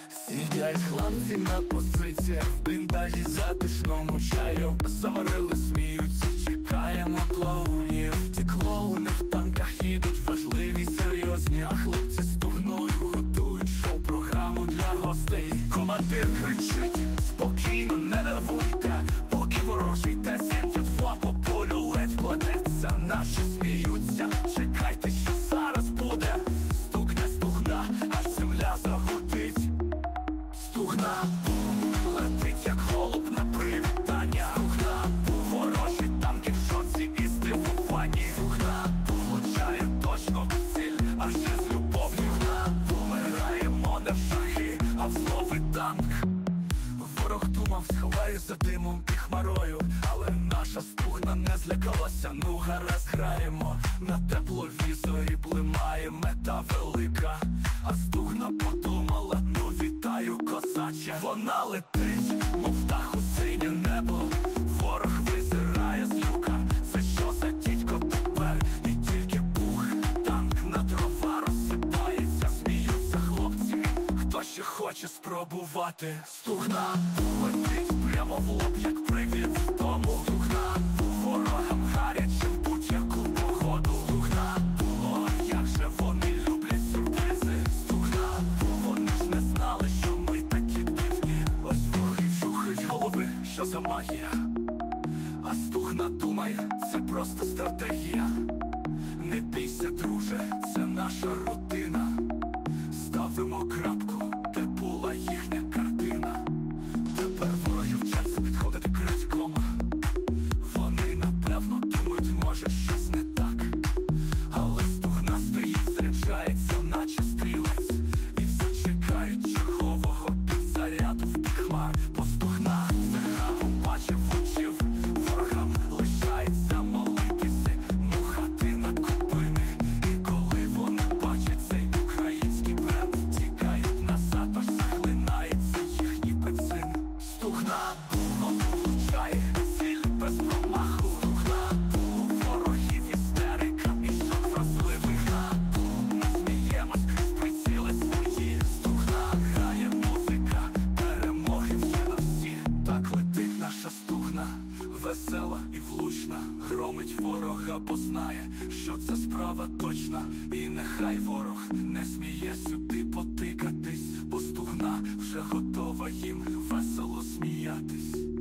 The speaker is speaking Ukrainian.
Сидять хлопці на позиціях в бліндажі затишному чаю. Заварили, сміються, чекаємо клоунів. Ті клоуни в танках їдуть, важливі, серйозні, а хлопці стогнуть, готують шоу-програму для гостей. Командир кричить: спокійно, не нервуйте, поки ворожий Т-72 по полю ледь кладеться. Наші сміються, чекайте, що зараз буде. Стукне стугна, аж земля загудить. Стугна, летить як голуб на привітання. Стугна, ворожі танки в шоці і здивовані. Стугна, влучає точно в ціль, аж з любов'ю. Стугна, помираємо не в шахи, а в зловий танк. Ворог думав, сховає за димом і хмарою, але наша стугна не злякалася. Ну гаразд, граємо, на тепловізорі блимає мета велика. А стугна подумала: ну вітаю, козаче. Вона летить, мов птах у синє небо. Ворог визирає з люка. Це що за дідько тепер? І тільки пух, танк на дрова розсипається. Сміються хлопці, хто ще хоче спробувати. Стугна летить прямо в лоб, як привід з дому. Стугна ворогам гаряче в будь-яку погоду. Стугна, о, як же вони люблять сюрпризи. Стугна, вони ж не знали, що ми такі дивні. Ось вороги чухають голови, що за магія. А стугна думає, це просто стратегія. Не бійся, друже, це наша рутина. Ставимо крапку, де була їхня картина. Тепер вороги вчаться підходити критиком. Вони напевно думають, може щось не так. Але стугна стоїть, заряджається, наче стрілець. І всі чекають чергового підзаряду в бік хмар. Бо стугна зграбом бачив учив. Ворогам лишається молитися, мухати на купини. І коли вони бачать цей український бренд, тікають назад, аж захлинається їхній бензин. Стугна влучає ціль без промаху. Стугна, у ворогів істерика і шок вразливий. Ми сміємось крізь приціли свої. Стугна, грає музика, перемоги вже на всі. Так летить наша стугна, весела і влучна. Громить ворога, бо знає, що це справа точна. І нехай ворог не сміє сюди потикатись, бо стугна вже готова їм весело сміятись.